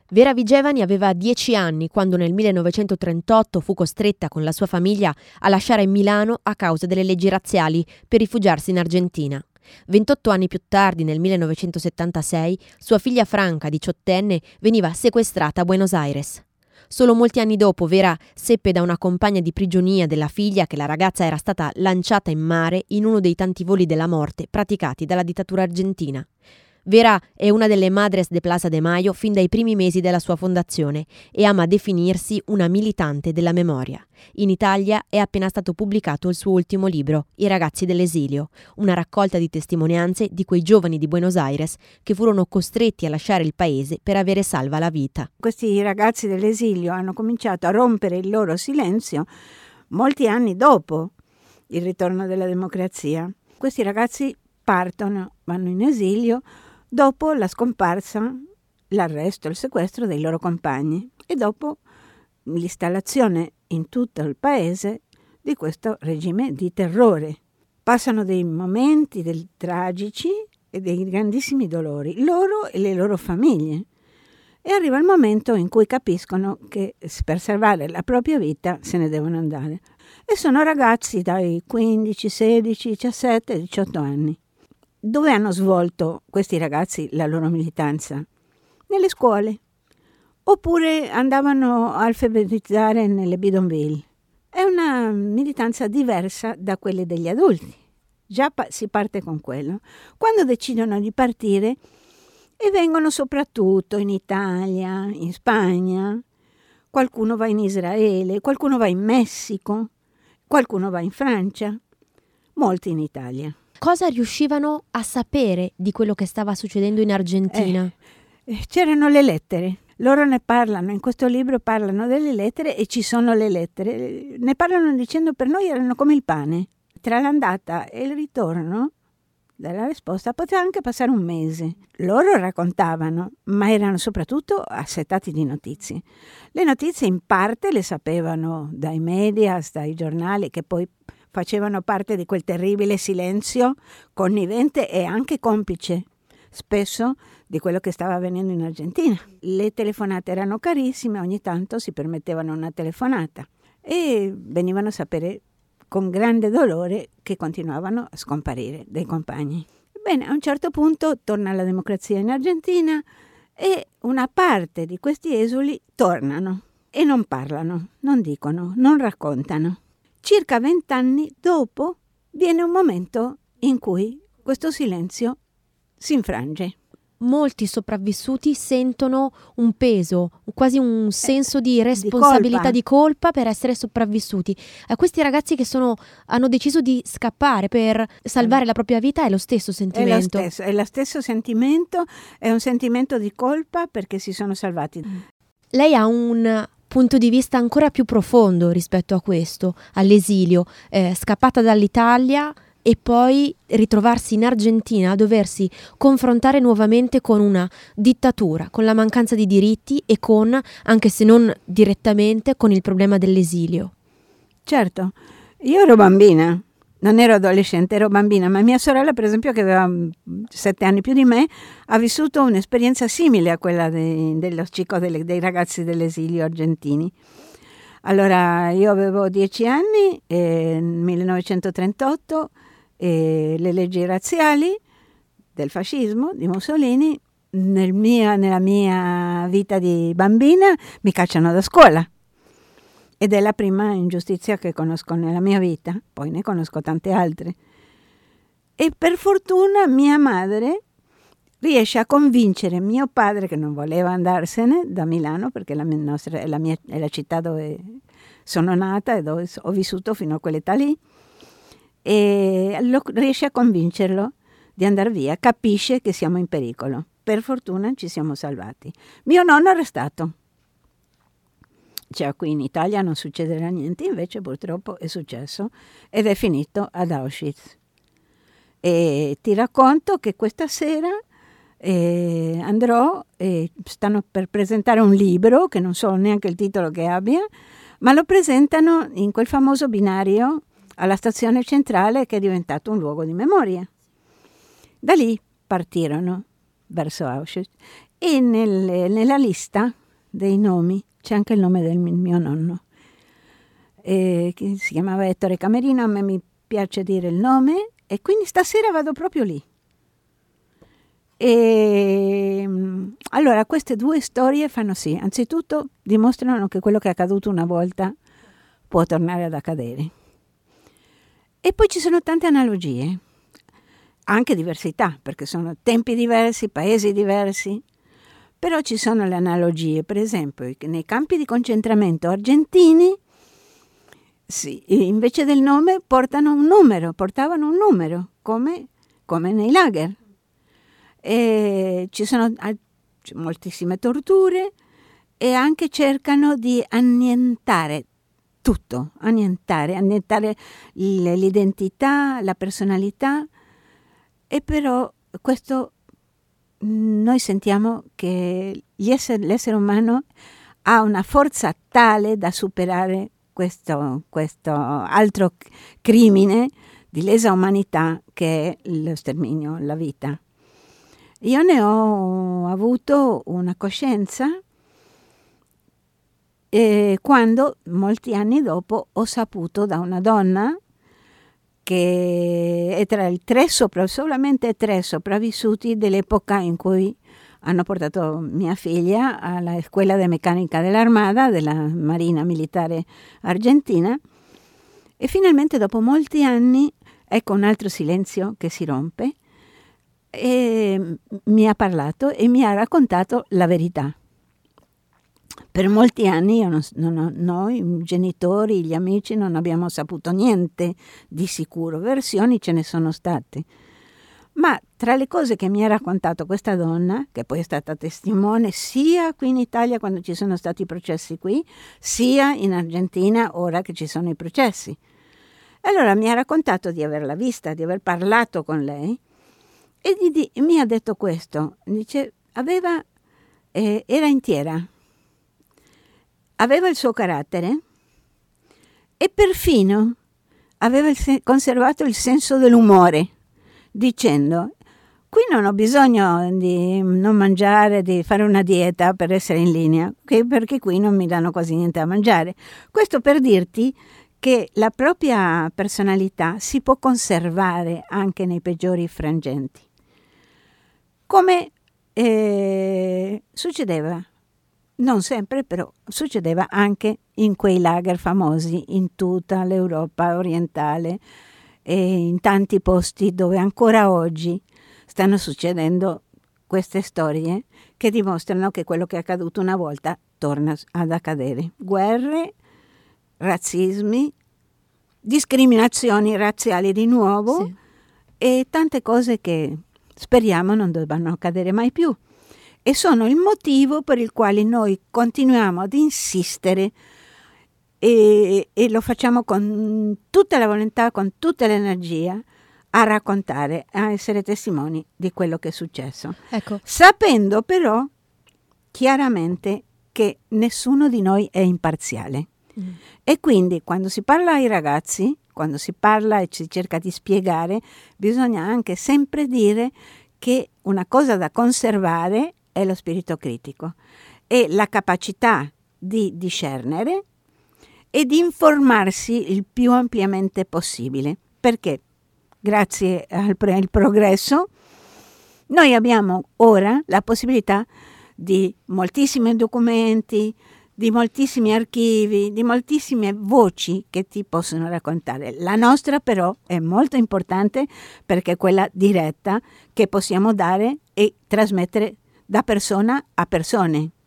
Vera Vigevani aveva 10 anni quando nel 1938 fu costretta con la sua famiglia a lasciare Milano a causa delle leggi razziali per rifugiarsi in Argentina. 28 anni più tardi, nel 1976, sua figlia Franca, diciottenne, veniva sequestrata a Buenos Aires. Solo molti anni dopo Vera seppe da una compagna di prigionia della figlia che la ragazza era stata lanciata in mare in uno dei tanti voli della morte praticati dalla dittatura argentina. Vera è una delle Madres de Plaza de Mayo fin dai primi mesi della sua fondazione e ama definirsi una militante della memoria. In Italia è appena stato pubblicato il suo ultimo libro, I ragazzi dell'esilio, una raccolta di testimonianze di quei giovani di Buenos Aires che furono costretti a lasciare il paese per avere salva la vita. Questi ragazzi dell'esilio hanno cominciato a rompere il loro silenzio molti anni dopo il ritorno della democrazia. Questi ragazzi partono, vanno in esilio dopo la scomparsa, l'arresto, il sequestro dei loro compagni e dopo l'installazione in tutto il paese di questo regime di terrore. Passano dei momenti tragici e dei grandissimi dolori, loro e le loro famiglie. E arriva il momento in cui capiscono che per salvare la propria vita se ne devono andare. E sono ragazzi dai 15, 16, 17, 18 anni. Dove hanno svolto questi ragazzi la loro militanza? Nelle scuole. Oppure andavano a alfabetizzare nelle bidonville. È una militanza diversa da quelle degli adulti. Già si parte con quello. Quando decidono di partire e vengono soprattutto in Italia, in Spagna, qualcuno va in Israele, qualcuno va in Messico, qualcuno va in Francia, molti in Italia. Cosa riuscivano a sapere di quello che stava succedendo in Argentina? C'erano le lettere. Loro ne parlano, in questo libro parlano delle lettere e ci sono le lettere. Ne parlano dicendo per noi erano come il pane. Tra l'andata e il ritorno della risposta poteva anche passare un mese. Loro raccontavano, ma erano soprattutto assetati di notizie. Le notizie in parte le sapevano dai media, dai giornali, che poi facevano parte di quel terribile silenzio connivente e anche complice, spesso, di quello che stava avvenendo in Argentina. Le telefonate erano carissime, ogni tanto si permettevano una telefonata e venivano a sapere con grande dolore che continuavano a scomparire dei compagni. Bene, a un certo punto torna la democrazia in Argentina e una parte di questi esuli tornano e non parlano, non dicono, non raccontano. Circa 20 anni dopo viene un momento in cui questo silenzio si infrange. Molti sopravvissuti sentono un peso, quasi un senso di responsabilità, di colpa per essere sopravvissuti. A questi ragazzi che hanno deciso di scappare per salvare la propria vita è lo stesso sentimento. È lo stesso sentimento, è un sentimento di colpa perché si sono salvati. Lei ha un punto di vista ancora più profondo rispetto a questo, all'esilio, scappata dall'Italia e poi ritrovarsi in Argentina a doversi confrontare nuovamente con una dittatura, con la mancanza di diritti e con, anche se non direttamente, con il problema dell'esilio. Certo, io ero bambina, non ero adolescente, ero bambina, ma mia sorella, per esempio, che aveva 7 anni più di me, ha vissuto un'esperienza simile a quella dello chico dei ragazzi dell'esilio argentini. Allora, io avevo 10 anni, nel 1938, le leggi razziali del fascismo, di Mussolini, nella mia vita di bambina mi cacciano da scuola. Ed è la prima ingiustizia che conosco nella mia vita, poi ne conosco tante altre. E per fortuna mia madre riesce a convincere mio padre, che non voleva andarsene da Milano, perché è la città dove sono nata e dove ho vissuto fino a quell'età lì, e riesce a convincerlo di andare via, capisce che siamo in pericolo. Per fortuna ci siamo salvati. Mio nonno è arrestato. Cioè, qui in Italia non succederà niente, invece purtroppo è successo ed è finito ad Auschwitz. E ti racconto che questa sera andrò, stanno per presentare un libro, che non so neanche il titolo che abbia, ma lo presentano in quel famoso binario alla stazione centrale che è diventato un luogo di memoria. Da lì partirono verso Auschwitz e nella lista dei nomi c'è anche il nome del mio nonno, che si chiamava Ettore Camerino. A me mi piace dire il nome e quindi stasera vado proprio lì. E allora queste due storie fanno sì, anzitutto dimostrano che quello che è accaduto una volta può tornare ad accadere. E poi ci sono tante analogie, anche diversità, perché sono tempi diversi, paesi diversi, però ci sono le analogie. Per esempio, nei campi di concentramento argentini, sì, invece del nome portavano un numero, come nei lager. E ci sono moltissime torture e anche cercano di annientare tutto, annientare l'identità, la personalità, e però questo noi sentiamo che l'essere umano ha una forza tale da superare questo altro crimine di lesa umanità che è lo sterminio, la vita. Io ne ho avuto una coscienza quando, molti anni dopo, ho saputo da una donna che è tra i solamente tre sopravvissuti dell'epoca in cui hanno portato mia figlia alla scuola di meccanica dell'Armada, della Marina Militare Argentina, e finalmente dopo molti anni, ecco un altro silenzio che si rompe, e mi ha parlato e mi ha raccontato la verità. Per molti anni noi, i genitori, gli amici, non abbiamo saputo niente di sicuro. Versioni ce ne sono state. Ma tra le cose che mi ha raccontato questa donna, che poi è stata testimone sia qui in Italia quando ci sono stati i processi qui, sia in Argentina ora che ci sono i processi. Allora mi ha raccontato di averla vista, di aver parlato con lei, e mi ha detto questo, dice, era intiera, aveva il suo carattere e perfino aveva conservato il senso dell'umore, dicendo, qui non ho bisogno di non mangiare, di fare una dieta per essere in linea, perché qui non mi danno quasi niente da mangiare. Questo per dirti che la propria personalità si può conservare anche nei peggiori frangenti. Come succedeva, non sempre, però succedeva anche in quei lager famosi in tutta l'Europa orientale e in tanti posti dove ancora oggi stanno succedendo queste storie che dimostrano che quello che è accaduto una volta torna ad accadere. Guerre, razzismi, discriminazioni razziali di nuovo, sì, e tante cose che speriamo non debbano accadere mai più. E sono il motivo per il quale noi continuiamo ad insistere e lo facciamo con tutta la volontà, con tutta l'energia, a raccontare, a essere testimoni di quello che è successo. Ecco. Sapendo però chiaramente che nessuno di noi è imparziale. E quindi quando si parla ai ragazzi, quando si parla e si cerca di spiegare, bisogna anche sempre dire che una cosa da conservare è lo spirito critico e la capacità di discernere e di informarsi il più ampiamente possibile, perché grazie al progresso noi abbiamo ora la possibilità di moltissimi documenti, di moltissimi archivi, di moltissime voci che ti possono raccontare. La nostra però è molto importante perché è quella diretta che possiamo dare e trasmettere da persona a persone.